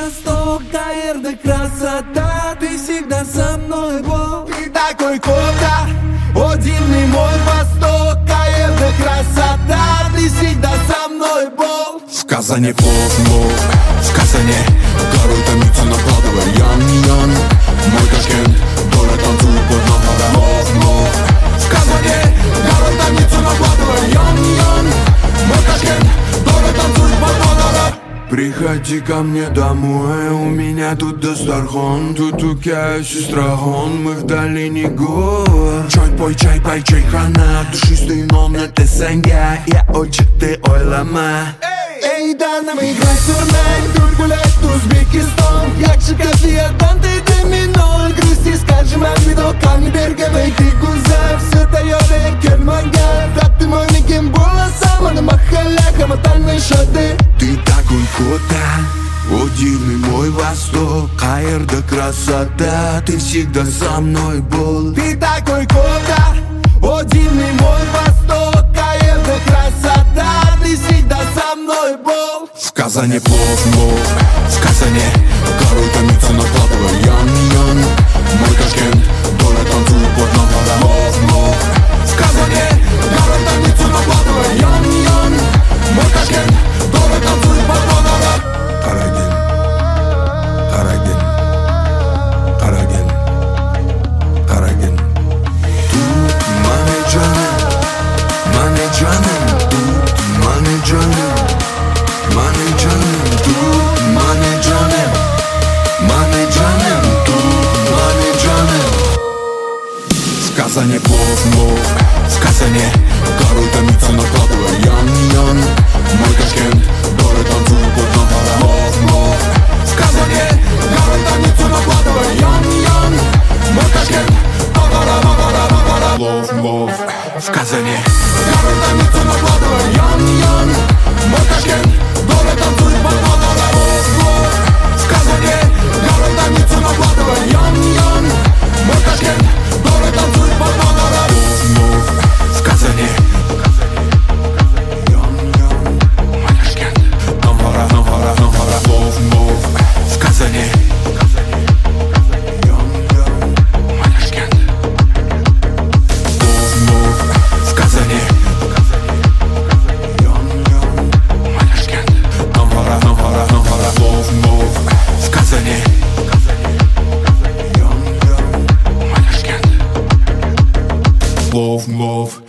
Восток, Каир, красота, ты всегда со мной был. Ты такой кота, о дивный мой Восток, Каир, красота, ты всегда со мной был. В Казани плов, в Казани горой томится, накладывая ян-ян. Мой Ташкент, город танцует под нам. Плов, в Казани горой томится, накладывая ян-ян. Мой Ташкент, город танцует под нам. Приходи ко мне домой, у меня тут Дастархан. Тут укяю сестрахон, мы в долине гор. Чай пой, чай хана, душистый номер ТСНГ. Я очи, ты ойлама. Эй, да нам играть турнай, тур гулять Узбекистан. Якши кафедан, ты домино. Грусти, скажем, амидо, камни берговый, ты гуза. Все тайоре, керманга. Да ты мой никем была сама на махалях, амотальные шады. Ты такой кота, о дивный мой Восток, Каир, красота, ты всегда со мной был. Ты такой кота, о дивный мой Восток, Каир, красота, ты всегда со мной был. В Казани плов, в Казани горой томится, накладывая ян-ян. Мой Ташкент, город танцует под нам. Плов, в Казани горой томится, накладывая ян-ян. Мой Ташкент, город танцует под нам. Караген. Тут мане джаnem, тут мане джаnem. Тут мане джаnem. В Казани плов, в Казани горой томится, накладывая ян-ян. Мой Ташкент, город танцует под нам. Плов, в Казани горой томится, накладывая ян-ян. Мой Ташкент, плов, в Казани горой томится, накладывая ян-ян. Мой Ташкент, город танцует под нам. Плов, в Казани горой томится, накладывая ян-ян. Мой Ташкент, город танцует под нам. Плов, в Казани. Мой Ташкент, плов, в Казани. Плов,